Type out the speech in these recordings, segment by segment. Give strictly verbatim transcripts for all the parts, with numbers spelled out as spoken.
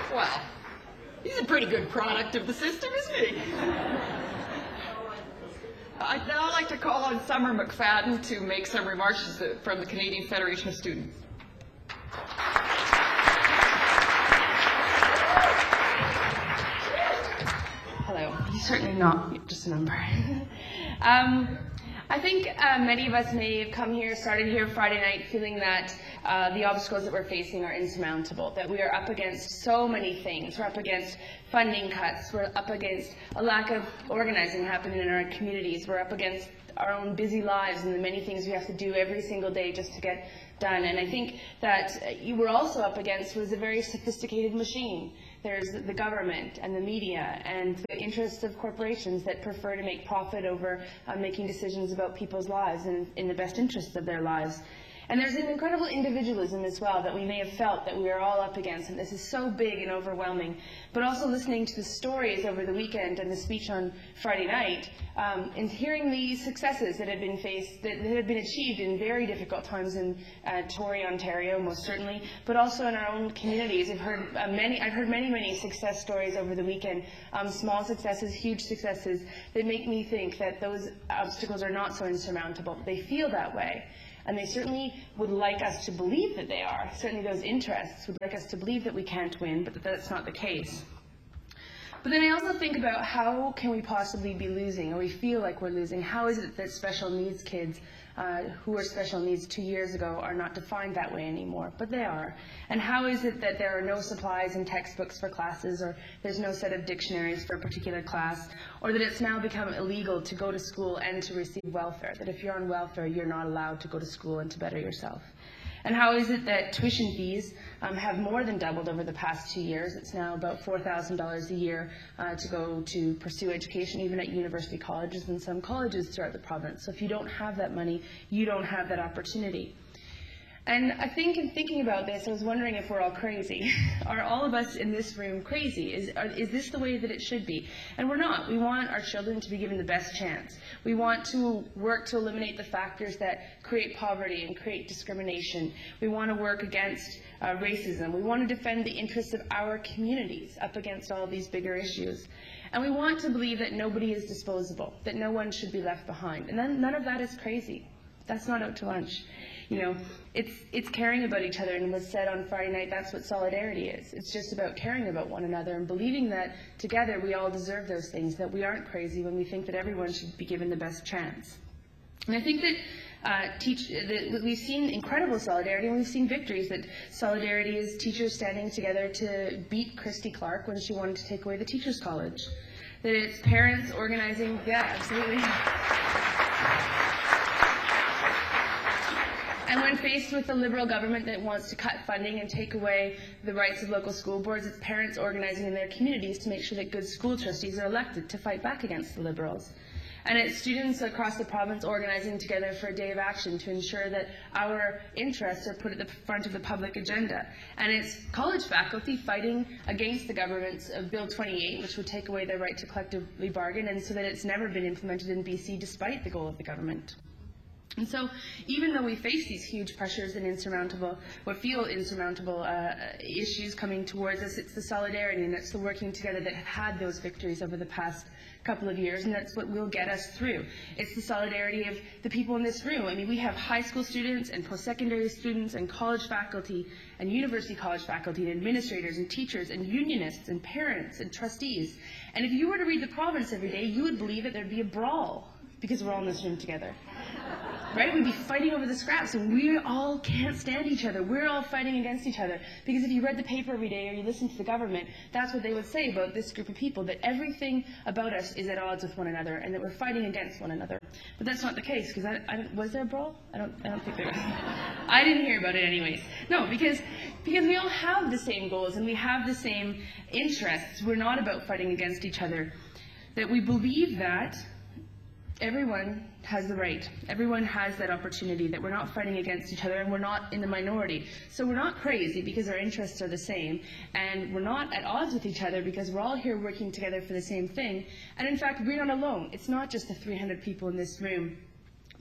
Well, he's a pretty good product of the system, isn't he? I'd now like to call on Summer McFadden to make some remarks from the Canadian Federation of Students. Hello. He's certainly not just a number. um, I think uh, many of us may have come here, started here Friday night, feeling that uh, the obstacles that we're facing are insurmountable, that we are up against so many things. We're up against funding cuts, we're up against a lack of organizing happening in our communities, we're up against our own busy lives and the many things we have to do every single day just to get done. And I think that you were also up against was a very sophisticated machine. There's the government and the media and the interests of corporations that prefer to make profit over uh, making decisions about people's lives and in the best interests of their lives. And there's an incredible individualism as well that we may have felt that we are all up against, and this is so big and overwhelming. But also listening to the stories over the weekend and the speech on Friday night, um, and hearing the successes that have been faced, that, that have been achieved in very difficult times in uh, Tory, Ontario, most certainly, but also in our own communities. I've heard uh, many, I've heard many, many success stories over the weekend, um, small successes, huge successes, that make me think that those obstacles are not so insurmountable. They feel that way. And they certainly would like us to believe that they are. Certainly those interests would like us to believe that we can't win, but that that's not the case. But then I also think about how can we possibly be losing, or we feel like we're losing. How is it that special needs kids uh, who were special needs two years ago are not defined that way anymore? But they are. And how is it that there are no supplies and textbooks for classes, or there's no set of dictionaries for a particular class, or that it's now become illegal to go to school and to receive welfare, that if you're on welfare, you're not allowed to go to school and to better yourself? And how is it that tuition fees um, have more than doubled over the past two years? It's now about four thousand dollars a year uh, to go to pursue education, even at university colleges and some colleges throughout the province. So if you don't have that money, you don't have that opportunity. And I think in thinking about this, I was wondering if we're all crazy. Are all of us in this room crazy? Is, are, is this the way that it should be? And we're not. We want our children to be given the best chance. We want to work to eliminate the factors that create poverty and create discrimination. We want to work against uh, racism. We want to defend the interests of our communities up against all of these bigger issues. And we want to believe that nobody is disposable, that no one should be left behind. And then none of that is crazy. That's not out to lunch. You know, it's it's caring about each other, and was said on Friday night, that's what solidarity is. It's just about caring about one another and believing that together we all deserve those things, that we aren't crazy when we think that everyone should be given the best chance. And I think that, uh, teach, that we've seen incredible solidarity, and we've seen victories. That solidarity is teachers standing together to beat Christy Clark when she wanted to take away the Teachers College. That it's parents organizing, yeah, absolutely. And when faced with a Liberal government that wants to cut funding and take away the rights of local school boards, it's parents organizing in their communities to make sure that good school trustees are elected to fight back against the Liberals. And it's students across the province organizing together for a day of action to ensure that our interests are put at the front of the public agenda. And it's college faculty fighting against the government's of Bill twenty-eight, which would take away their right to collectively bargain, and so that it's never been implemented in B C despite the goal of the government. And so, even though we face these huge pressures and insurmountable, what feel insurmountable uh, issues coming towards us, it's the solidarity and it's the working together that have had those victories over the past couple of years, and that's what will get us through. It's the solidarity of the people in this room. I mean, we have high school students and post-secondary students and college faculty and university college faculty and administrators and teachers and unionists and parents and trustees. And if you were to read the province every day, you would believe that there'd be a brawl because we're all in this room together. Right? We'd be fighting over the scraps, and we all can't stand each other. We're all fighting against each other. Because if you read the paper every day or you listen to the government, that's what they would say about this group of people, that everything about us is at odds with one another and that we're fighting against one another. But that's not the case, because I, I, was there a brawl? I don't, I don't think there was. I didn't hear about it anyways. No, because, because we all have the same goals and we have the same interests. We're not about fighting against each other. That we believe that everyone has the right. Everyone has that opportunity, that we're not fighting against each other and we're not in the minority. So we're not crazy because our interests are the same, and we're not at odds with each other because we're all here working together for the same thing. And in fact, we're not alone. It's not just the three hundred people in this room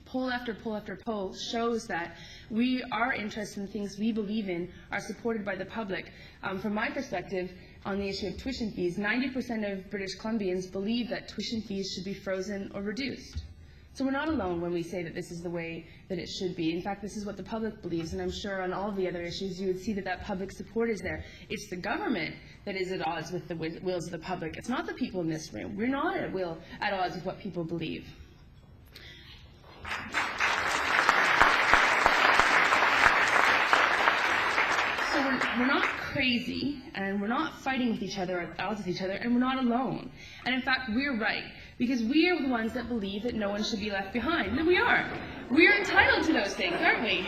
poll after poll after poll shows that we, our interests and things we believe in are supported by the public. Um, from my perspective, on the issue of tuition fees, ninety percent of British Columbians believe that tuition fees should be frozen or reduced. So we're not alone when we say that this is the way that it should be. In fact, this is what the public believes, and I'm sure on all the other issues you would see that that public support is there. It's the government that is at odds with the wills of the public. It's not the people in this room. We're not at, will, at odds with what people believe. So we're, we're not crazy, and we're not fighting with each other, at odds with each other, and we're not alone. And in fact, we're right, because we are the ones that believe that no one should be left behind. And we are. We are entitled to those things, aren't we?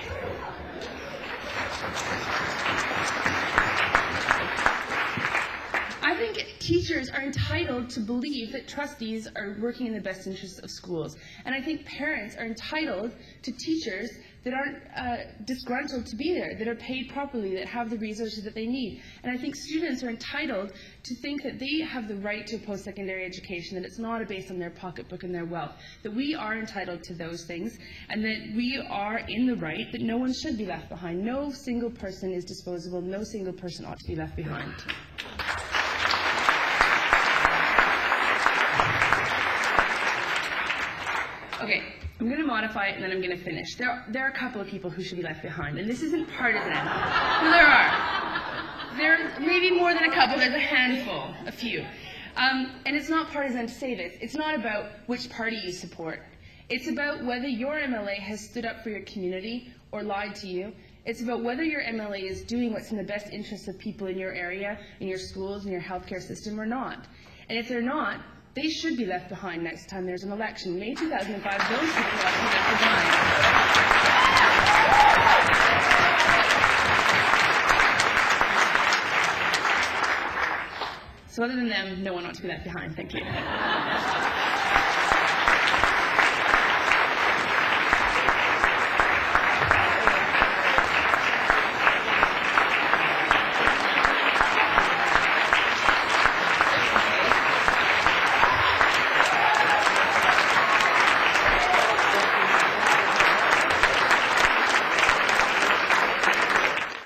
I think teachers are entitled to believe that trustees are working in the best interests of schools. And I think parents are entitled to teachers that aren't uh, disgruntled to be there, that are paid properly, that have the resources that they need. And I think students are entitled to think that they have the right to a post-secondary education, that it's not based on their pocketbook and their wealth, that we are entitled to those things, and that we are in the right, that no one should be left behind. No single person is disposable. No single person ought to be left behind. Okay, I'm going to modify it and then I'm going to finish. There are, there are a couple of people who should be left behind, and this isn't partisan. Well, there are. There are maybe more than a couple. There's a handful, a few. Um, and it's not partisan to say this. It's not about which party you support. It's about whether your M L A has stood up for your community or lied to you. It's about whether your M L A is doing what's in the best interest of people in your area, in your schools, in your healthcare system or not. And if they're not, they should be left behind next time there's an election. May two thousand five, those people ought to be left behind. So other than them, no one ought to be left behind. Thank you.